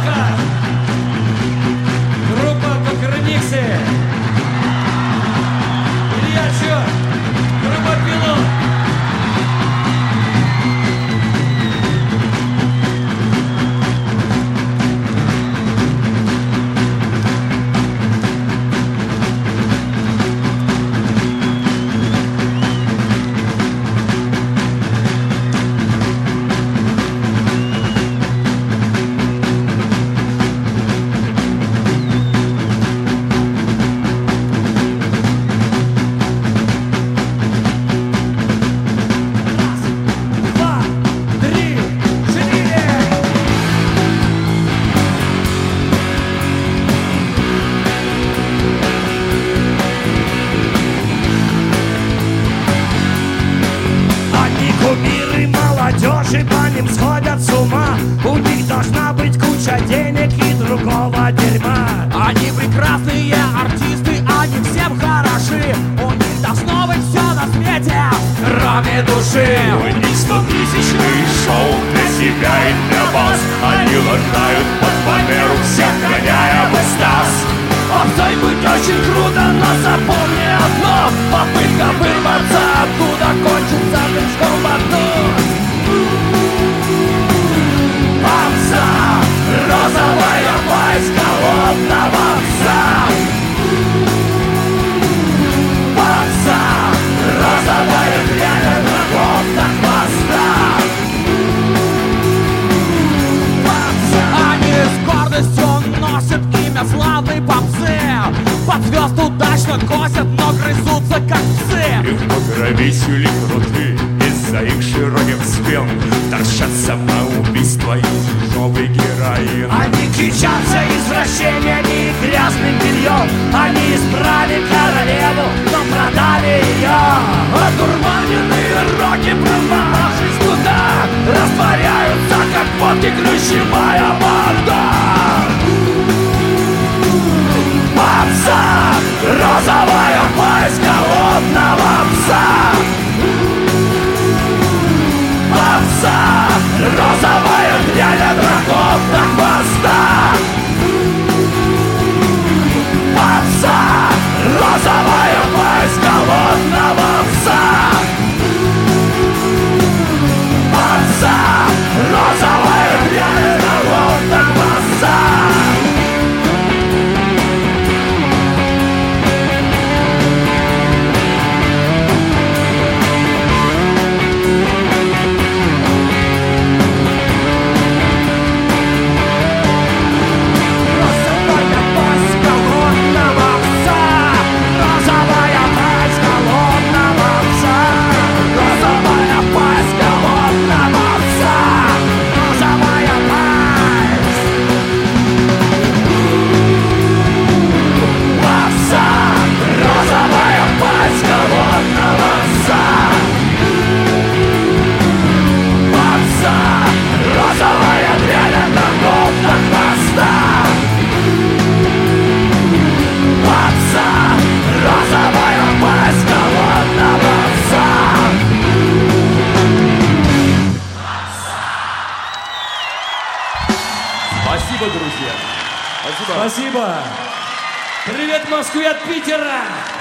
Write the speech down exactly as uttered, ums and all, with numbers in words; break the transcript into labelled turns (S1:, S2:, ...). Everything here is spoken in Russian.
S1: Пока! Группа Кокремиксы. Илья Чё? Группа Пилот.
S2: Кумиры молодежи, по ним сходят с ума. У них должна быть куча денег и другого дерьма.
S3: Они прекрасные артисты, они всем хороши. У них должно быть все на свете, кроме души.
S4: У них стотысячные шоу для себя и для вас. Они лажают под фанеру, всех гоняя в экстаз.
S3: Обзой быть очень круто, но запомни одно: попытка вырваться оттуда кончится прыжком в одну. Попса, розовая власть голодного пса. Попса, розовая дрянь врагов до хвоста. Попса. Они с гордостью носят имя славной попсы. Под звезд удачно косят, но грызутся как псы.
S4: Их покровители круты, из-за их широких спин торчат самоубийства и тяжелый героин.
S2: Они кичатся извращениями и грязным бельем. Они избрали королеву, но продали ее.
S3: Одурманенные роки, прорвавшись туда, растворяются, как водки ключевая вода. Попса, розовая пасть голодного пса. Попса, розовая дрянь от врагов до хвоста. Попса, розовая пасть голодного пса. Попса, розовая дрянь от врагов до хвоста.
S1: Спасибо, друзья. Спасибо. Спасибо. Привет Москве от Питера.